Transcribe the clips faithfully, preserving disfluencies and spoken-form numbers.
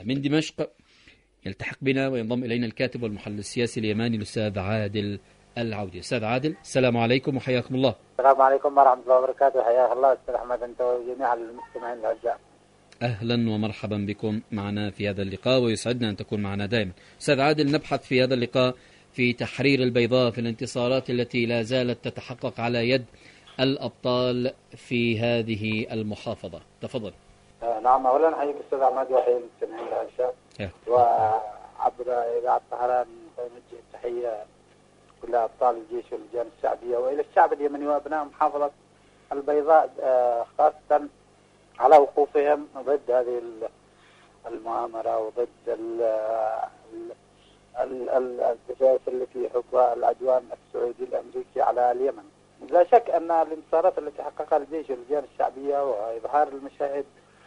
من دمشق يلتحق بنا وينضم إلينا الكاتب والمحلل السياسي اليماني الأستاذ عادل العودي. أستاذ عادل، السلام عليكم وحياكم الله. السلام عليكم ورحمة الله وبركاته. حياك الله أستاذ أحمد أنت وجميع المستمعين الأعزاء. أهلا ومرحبا بكم معنا في هذا اللقاء، ويسعدنا أن تكون معنا دائما. أستاذ عادل، نبحث في هذا اللقاء في تحرير البيضاء، في الانتصارات التي لا زالت تتحقق على يد الأبطال في هذه المحافظة. تفضل. آه نعم، أولا أحييك أستاذ أحمد وأحيي المستمعين الأعزاء، وعبر إذاعة طهران نوجه التحية كل أبطال الجيش واللجان الشعبية وإلى الشعب اليمني وأبناء محافظة البيضاء، آه خاصة على وقوفهم ضد هذه المؤامرة وضد الدسائس التي يحبها العدوان السعودي الأمريكي على اليمن. لا شك أن الانتصارات التي حققها الجيش واللجان الشعبية وإظهار المشاهد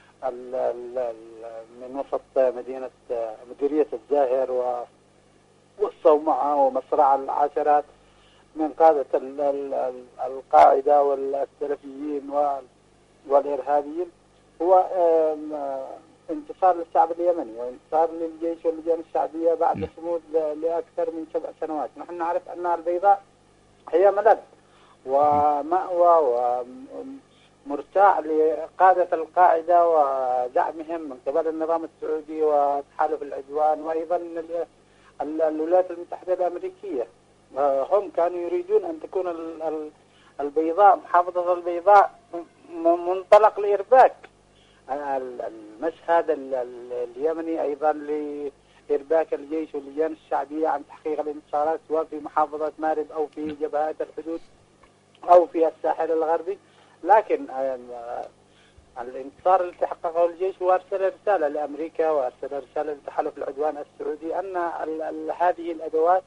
من وسط مدينة مديرية الزاهر والصومعة ومصرع العشرات من قادة القاعدة والسلفيين والإرهابيين هو انتصار للشعب اليمني وانتصار للجيش واللجان الشعبية بعد صمود لأكثر من سبع سنوات. نحن نعرف أن البيضاء هي ملذ ومأوى ومرتاع لقادة القاعدة ودعمهم من قبل النظام السعودي وتحالف العدوان وأيضا الولايات المتحدة الأمريكية. هم كانوا يريدون أن تكون البيضاء محافظة البيضاء منطلق لإرباك المشهد اليمني، أيضا لإرباك الجيش واللجان الشعبية عن تحقيق الانتصارات سواء في محافظة مارب أو في جبهات الحدود أو في الساحل الغربي. لكن الانتصار الذي حققه الجيش وارسل رسالة لأمريكا وارسل رسالة لتحالف العدوان السعودي أن هذه الأدوات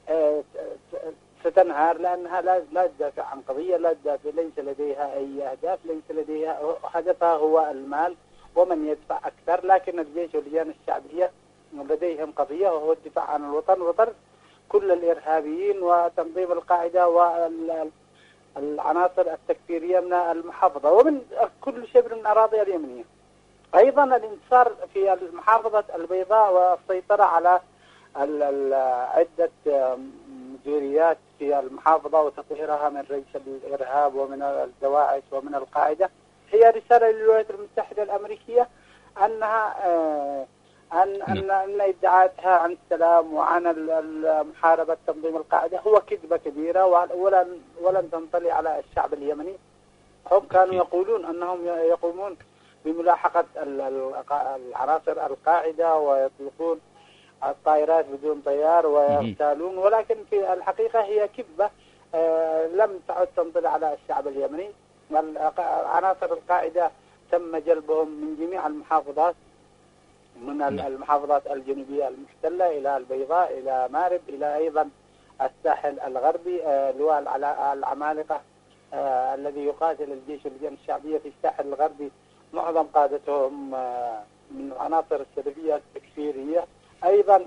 ستنهار لأنها لا تدافع عن قضية، لا تدافع، ليس لديها أي أهداف، ليس لديها هدفها هو المال ومن يدفع أكثر. لكن الجيش واللجان الشعبية لديهم قضية وهو الدفاع عن الوطن وطرد كل الإرهابيين وتنظيم القاعدة والعناصر التكفيرية من المحافظة ومن كل شبر من أراضي اليمنية. أيضا الانتصار في محافظة البيضاء والسيطرة على عدة مديريات في المحافظة وتطهيرها من رئيس الإرهاب ومن الدواعش ومن القاعدة هي رسالة للولايات المتحدة الأمريكية أنها أن أن أن ادعاءاتها عن السلام وعن محاربة تنظيم القاعدة هو كذبة كبيرة ولن ولن تنطلي على الشعب اليمني. هم كانوا يقولون أنهم يقومون بملاحقة العناصر القاعدة ويطلقون الطائرات بدون طيار ويغتالون، ولكن في الحقيقة هي كذبة آه لم تعد تنطلي على الشعب اليمني. عناصر القاعدة تم جلبهم من جميع المحافظات، من المحافظات الجنوبية المحتلة إلى البيضاء إلى مارب إلى أيضا الساحل الغربي. آه لواء العمالقة آه الذي يقاتل الجيش واللجان الشعبية في الساحل الغربي معظم قادتهم آه من العناصر السلفية التكفيرية. أيضا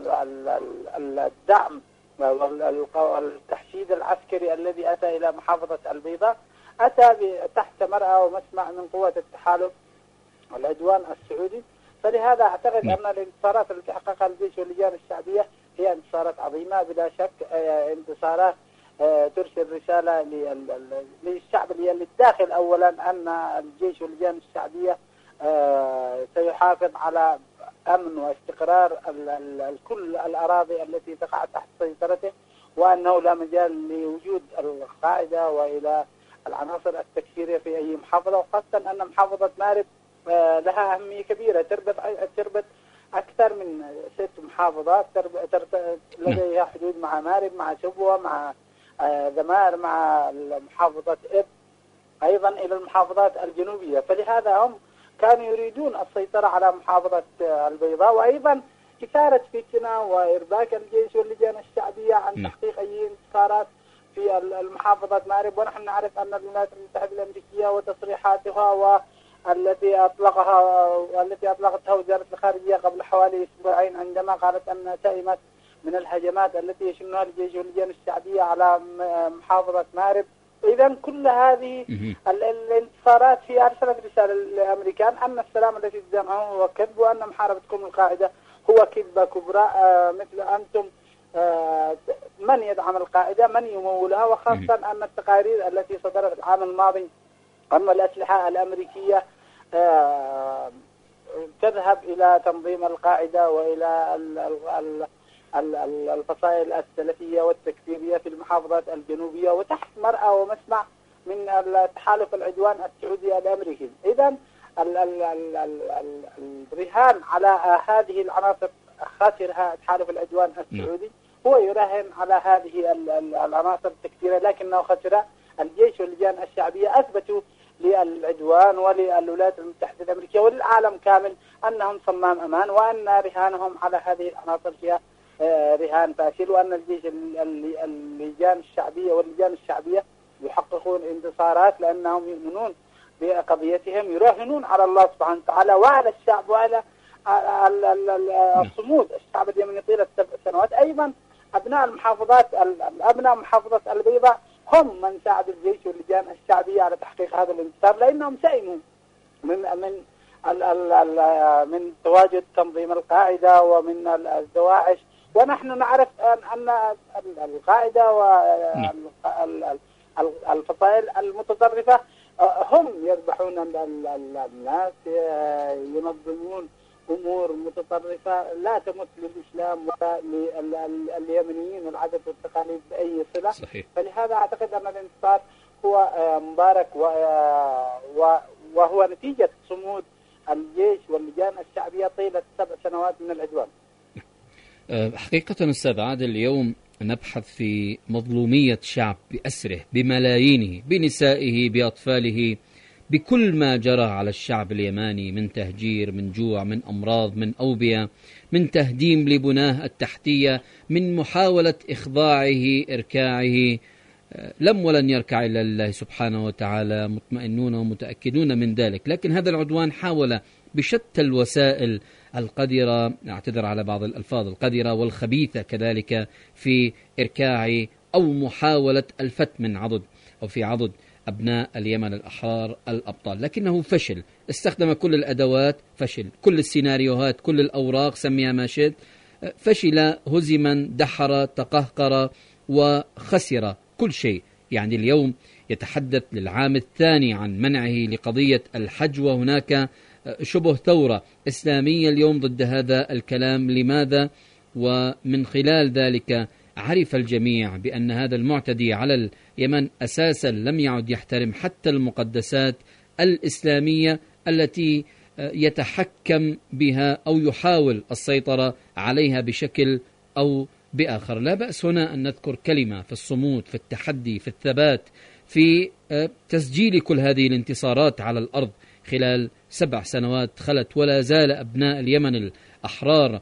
الدعم والتحشيد العسكري الذي أتى إلى محافظة البيضاء أتى تحت مرأى ومسمع من قوة التحالف العدوان السعودي. فلهذا أعتقد أن الانتصارات التي حققها الجيش واللجان الشعبية هي انتصارات عظيمة بلا شك، انتصارات ترسل رسالة للشعب للداخل أولا أن الجيش واللجان الشعبية سيحافظ على أمن واستقرار كل الأراضي التي تقع تحت سيطرته، وأنه لا مجال لوجود القاعدة وإلى العناصر التكفيرية في أي محافظة، وخاصة أن محافظة مارب لها أهمية كبيرة، تربط تربط أكثر من ست محافظات، لديها حدود مع مارب مع شبوة مع ذمار مع محافظة إب أيضا إلى المحافظات الجنوبية. فلهذا هم كانوا يريدون السيطرة على محافظة البيضاء وأيضا إثارة فتنة وإرباك الجيش واللجان الشعبية عن تحقيق أي انتصارات في المحافظة مارب. ونحن نعرف أن الولايات المتحدة الأمريكية وتصريحاتها والتي أطلقها والتي أطلقتها وزارة الخارجية قبل حوالي أسبوعين عندما قالت أنها سئمت من الهجمات التي يشنها الجيش واللجان الشعبية على محافظة مارب إذا كل هذه الانتصارات في أرسلت رسالة للأمريكان أن السلام الذي تدعمه هو كذب، وأن محاربتكم القاعدة هو كذبة كبرى. آه مثل أنتم آه من يدعم القاعدة، من يمولها، وخاصة أن التقارير التي صدرت العام الماضي أن الأسلحة الأمريكية آه تذهب إلى تنظيم القاعدة وإلى ال ال ال الفصائل السلفية والتكفيرية في المحافظات الجنوبية وتحت مرأى ومسمع من التحالف العدوان السعودي الأمريكي. إذن الرهان على هذه العناصر خاسرها تحالف العدوان السعودي، هو يراهن على هذه العناصر التكفيرية، لكنه خسر الجيش واللجان الشعبية. أثبتوا للعدوان وللولايات المتحدة الأمريكية وللعالم كامل أنهم صمام أمان، وأن رهانهم على هذه العناصر فيها رهان فاشل، وأن الجيش اللجان الشعبية واللجان الشعبية يحققون انتصارات لأنهم يؤمنون بقضيتهم، يراهنون على الله سبحانه وتعالى وعلى الشعب وعلى الصمود الشعب اليمني طيلة سبع سنوات. أيضا أبناء المحافظات أبناء محافظة البيضاء هم من ساعدوا الجيش واللجان الشعبية على تحقيق هذا الانتصار، لأنهم سئموا من من ال ال ال من تواجد تنظيم القاعدة ومن الدواعش. ونحن نعرف أن القاعدة والفصائل المتطرفة هم يذبحون الناس، ينظمون أمور متطرفة لا تمت للإسلام ولا لليمنيين والعادات والتقاليد بأي صلة. صحيح. فلهذا أعتقد أن الانتصار هو مبارك وهو نتيجة صمود الجيش واللجان الشعبية طيلة سبع سنوات من العدوان. حقيقة أستاذ عادل، اليوم نبحث في مظلومية شعب بأسره بملايينه، بنسائه، بأطفاله، بكل ما جرى على الشعب اليماني من تهجير، من جوع، من أمراض، من أوبئة، من تهديم لبناه التحتية، من محاولة إخضاعه، إركاعه. لم ولن يركع إلا لله سبحانه وتعالى، مطمئنون ومتأكدون من ذلك. لكن هذا العدوان حاول بشتى الوسائل القذرة، أعتذر على بعض الألفاظ، القذرة والخبيثة كذلك، في إركاع أو محاولة الفت من عضد أو في عضد أبناء اليمن الأحرار الأبطال، لكنه فشل. استخدم كل الأدوات، فشل. كل السيناريوهات، كل الأوراق، سميها ما شئت، فشل. هزما، دحر، تقهقر وخسر كل شيء. يعني اليوم يتحدث للعام الثاني عن منعه لقضية الحج، وهناك شبه ثورة إسلامية اليوم ضد هذا الكلام. لماذا؟ ومن خلال ذلك عرف الجميع بأن هذا المعتدي على اليمن أساسا لم يعد يحترم حتى المقدسات الإسلامية التي يتحكم بها أو يحاول السيطرة عليها بشكل أو بآخر. لا بأس هنا أن نذكر كلمة في الصمود، في التحدي، في الثبات، في تسجيل كل هذه الانتصارات على الأرض خلال سبع سنوات خلت، ولا زال أبناء اليمن الأحرار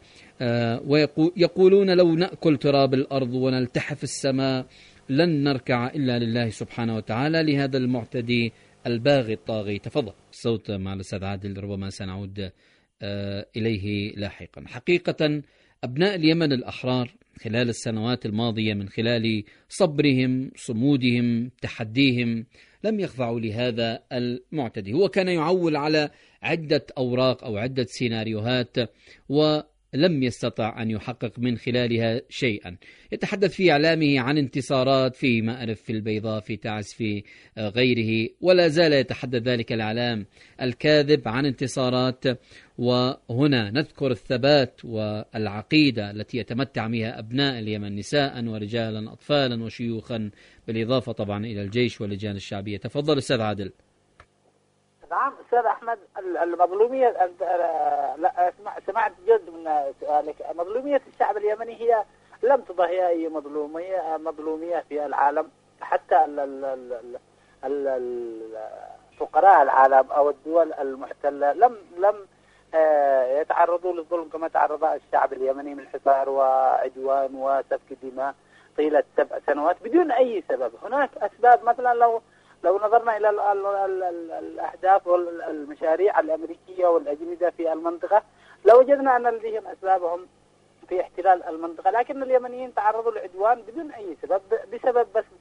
ويقولون لو نأكل تراب الأرض ونلتحف السماء لن نركع إلا لله سبحانه وتعالى لهذا المعتدي الباغي الطاغي. تفضل الصوت مع الأستاذ عادل، ربما سنعود إليه لاحقا. حقيقة أبناء اليمن الأحرار خلال السنوات الماضية من خلال صبرهم، صمودهم، تحديهم، لم يخضعوا لهذا المعتدي. هو كان يعول على عدة أوراق أو عدة سيناريوهات ولم يستطع أن يحقق من خلالها شيئا. يتحدث في إعلامه عن انتصارات في مأرب، في البيضاء، في تعز، في غيره، ولا زال يتحدث ذلك الإعلام الكاذب عن انتصارات. وهنا نذكر الثبات والعقيدة التي يتمتع بها أبناء اليمن، نساء ورجالا، أطفالا وشيوخا، بالإضافة طبعا إلى الجيش واللجان الشعبية. تفضل أستاذ عادل. نعم أستاذ أحمد، المظلومية لا سمعت جد من سؤالك. مظلومية الشعب اليمني هي لم تضاهي أي مظلومية مظلومية في العالم. حتى فقراء العالم أو الدول المحتلة لم لم يتعرضوا للظلم كما تعرض الشعب اليمني من حصار وعدوان وسفك دماء طيلة سبع سنوات بدون أي سبب. هناك أسباب، مثلا لو لو نظرنا إلى الأهداف والمشاريع الأمريكية والأجندة في المنطقة لوجدنا أن لديهم أسبابهم في احتلال المنطقة، لكن اليمنيين تعرضوا لعدوان بدون أي سبب، بسبب بس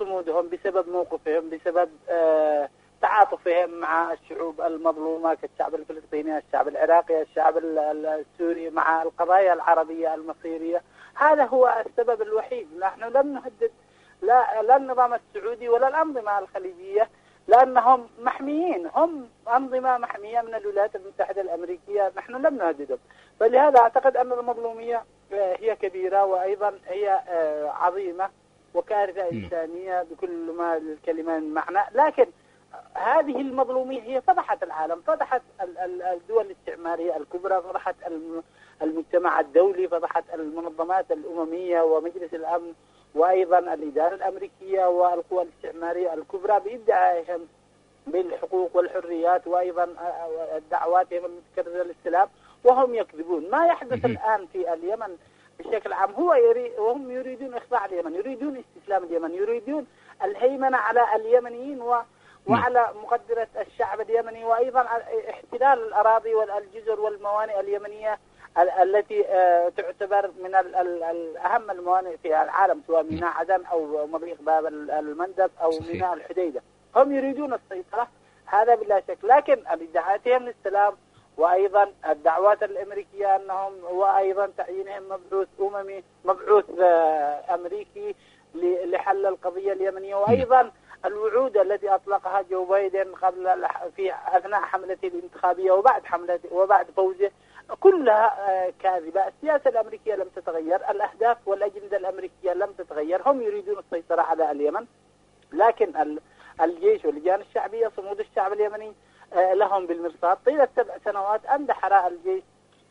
صمودهم، بسبب موقفهم، بسبب آه تعاطفهم مع الشعوب المظلومة كالشعب الفلسطيني، الشعب العراقي، الشعب السوري، مع القضايا العربية المصيرية. هذا هو السبب الوحيد. نحن لم نهدد لا, لا النظام السعودي ولا الأنظمة الخليجية، لأنهم محميين، هم أنظمة محمية من الولايات المتحدة الأمريكية، نحن لم نهددهم. فلهذا أعتقد أن المظلومية هي كبيرة، وأيضا هي عظيمة وكارثة إنسانية بكل ما الكلمة من معنى. لكن هذه المظلومية هي فضحت العالم، فضحت الدول الاستعمارية الكبرى، فضحت المجتمع الدولي، فضحت المنظمات الأممية ومجلس الأمن، وأيضا الإدارة الأمريكية والقوى الاستعمارية الكبرى بإدعائهم بالحقوق والحريات، وأيضا دعواتهم المتكررة للسلام، وهم يكذبون. ما يحدث الآن في اليمن بشكل عام هو يريد، وهم يريدون إخضاع اليمن، يريدون استسلام اليمن، يريدون الهيمنة على اليمنيين و وعلى مقدرة الشعب اليمني، وأيضا احتلال الأراضي والجزر والموانئ اليمنية التي تعتبر من أهم الموانئ في العالم، سواء ميناء عدن أو مضيق باب المندب أو صحيح. ميناء الحديدة. هم يريدون السيطرة، هذا بلا شك. لكن ادعاءاتهم للسلام، وأيضا الدعوات الأمريكية أنهم، وأيضا تعيينهم مبعوث أممي، مبعوث أمريكي لحل القضية اليمنية، وأيضا الوعود التي أطلقها جو بايدن قبل في أثناء حملته الانتخابية وبعد حملته وبعد فوزه، كلها كاذبة. السياسة الأمريكية لم تتغير، الأهداف والأجندة الأمريكية لم تتغير. هم يريدون السيطرة على اليمن، لكن الجيش واللجان الشعبية، صمود الشعب اليمني لهم بالمرصاد. طيلة سبع سنوات أندحر الجيش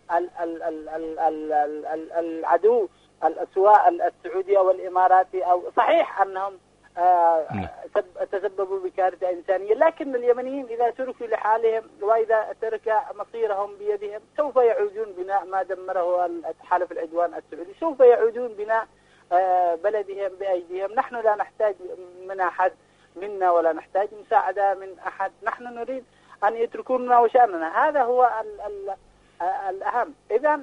العدو سواء السعودي أو الإماراتي، أو صحيح أنهم تسببوا بكارثة إنسانية، لكن اليمنيين إذا تركوا لحالهم وإذا ترك مصيرهم بيدهم سوف يعودون بناء ما دمره تحالف العدوان السعودي، سوف يعودون بناء بلدهم بأيديهم. نحن لا نحتاج من أحد منا ولا نحتاج مساعدة من أحد، نحن نريد أن يتركونا وشأننا، هذا هو ال ال الأهم. إذن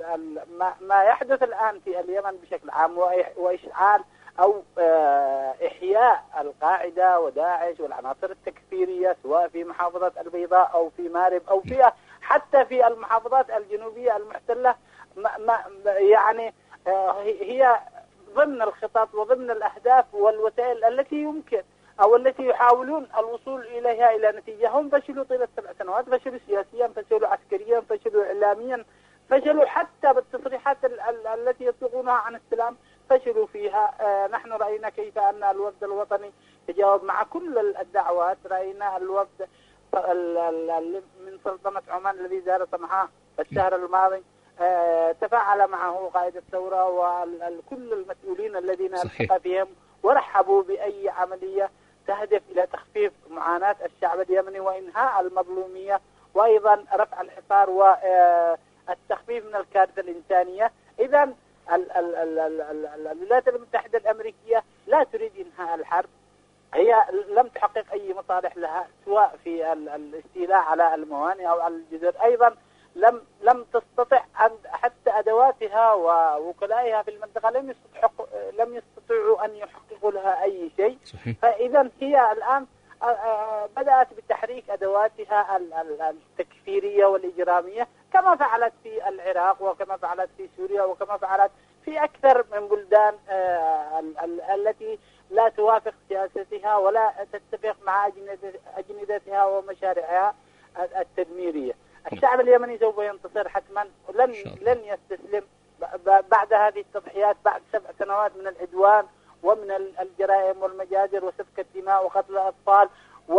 ما يحدث الآن في اليمن بشكل عام وإشعال أو إحياء القاعدة وداعش والعناصر التكفيرية، سواء في محافظة البيضاء أو في مارب أو في حتى في المحافظات الجنوبية المحتلة، ما ما يعني هي ضمن الخطط وضمن الأهداف والوسائل التي يمكن أو التي يحاولون الوصول إليها إلى نتيجة. هم فشلوا طيلة سبع سنوات، فشلوا سياسيا، فشلوا عسكريا، فشلوا إعلاميا، فشلوا حتى بالتصريحات التي يطلقونها عن السلام، فشلوا فيها. آه نحن رأينا كيف أن الوفد الوطني تجاوب مع كل الدعوات. رأينا الوفد من سلطنة عمان الذي زار صنعاء الشهر الماضي، آه تفاعل معه قائد الثورة وكل المسؤولين الذين التقى بهم، ورحبوا بأي عملية تهدف إلى تخفيف معاناة الشعب اليمني وإنهاء المظلومية، وأيضا رفع الحصار والتخفيف من الكارثة الإنسانية. إذن الولايات المتحدة الأمريكية لا تريد إنهاء الحرب، هي لم تحقق أي مصالح لها سواء في الاستيلاء على الموانئ أو على الجزر. أيضا لم لم تستطع أن حتى أدواتها ووكلائها في المنطقة لم يستطيعوا لم يستطيعوا أن يحققوا لها أي شيء. فإذا هي الآن بدأت بتحريك أدواتها التكفيرية والإجرامية، كما فعلت في العراق وكما فعلت في سوريا وكما فعلت في أكثر من بلدان التي لا توافق سياستها ولا تتفق مع أجندتها ومشاريعها التدميرية. الشعب اليمني سوف ينتصر حتما، لن لن يستسلم بعد هذه التضحيات، بعد سبع سنوات من العدوان ومن الجرائم والمجازر وسفك الدماء وقتل الأطفال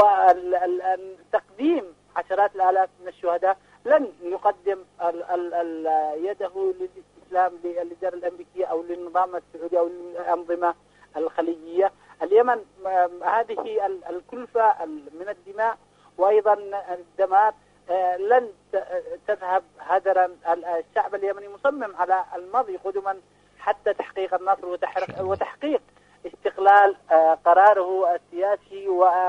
وتقديم عشرات الآلاف من الشهداء. لن يقدم ال ال ال يده للاستسلام للإدارة الأمريكية أو للنظام السعودي أو للأنظمة الخليجية. اليمن هذه الكلفة من الدماء وأيضا الدمار لن تذهب هدرا. الشعب اليمني مصمم على المضي قدما حتى تحقيق النصر وتحقيق استقلال قراره السياسي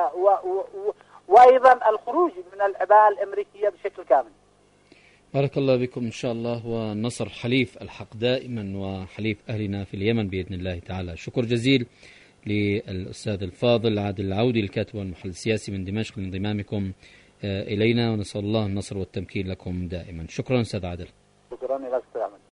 وأيضا الخروج من العباءة الأمريكية بشكل كامل. بارك الله بكم إن شاء الله، والنصر حليف الحق دائما وحليف أهلنا في اليمن بإذن الله تعالى. شكر جزيل للأستاذ الفاضل عادل العودي الكاتب والمحلل السياسي من دمشق لانضمامكم إلينا، ونسأل الله النصر والتمكين لكم دائما. شكرا أستاذ عادل. شكرا لك.